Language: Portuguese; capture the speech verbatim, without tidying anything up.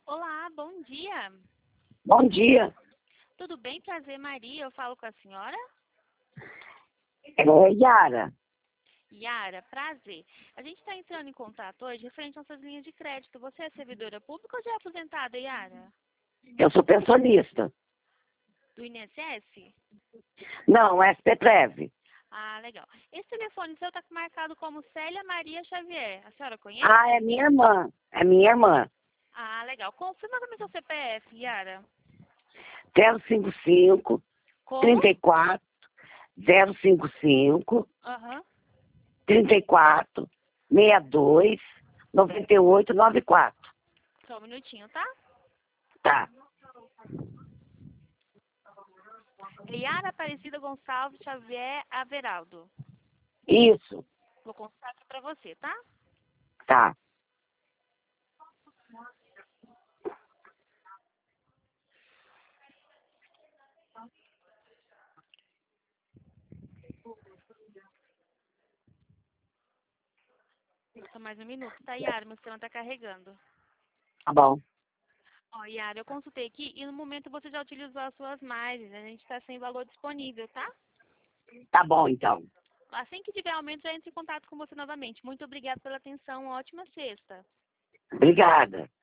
Olá, bom dia. Bom dia. Tudo bem? Prazer, Maria. Eu falo com a senhora? É Yara. Yara, prazer. A gente está entrando em contato hoje referente às nossas linhas de crédito. Você é servidora pública ou já é aposentada, Yara? Eu sou pensionista. Do I N S S? Não, S P Treve. Ah, legal. Esse telefone seu está marcado como Célia Maria Xavier. A senhora conhece? Ah, é minha irmã. É minha irmã. Ah, legal. Confirma também seu C P F, Yara. zero cinco cinco, Como? trinta e quatro, zero cinco cinco, Aham. trinta e quatro, sessenta e dois, noventa e oito, noventa e quatro. Só um minutinho, tá? Tá. Yara Aparecida Gonçalves Xavier Averaldo. Isso. Vou contar aqui pra você, tá? Tá. Só mais um minuto, tá, Yara? Meu sistema tá carregando. Tá bom. Ó, Yara, eu consultei aqui e no momento você já utilizou as suas margens. A gente tá sem valor disponível, tá? Tá bom, então. Assim que tiver aumento, já entre em contato com você novamente. Muito obrigada pela atenção. Ótima sexta. Obrigada.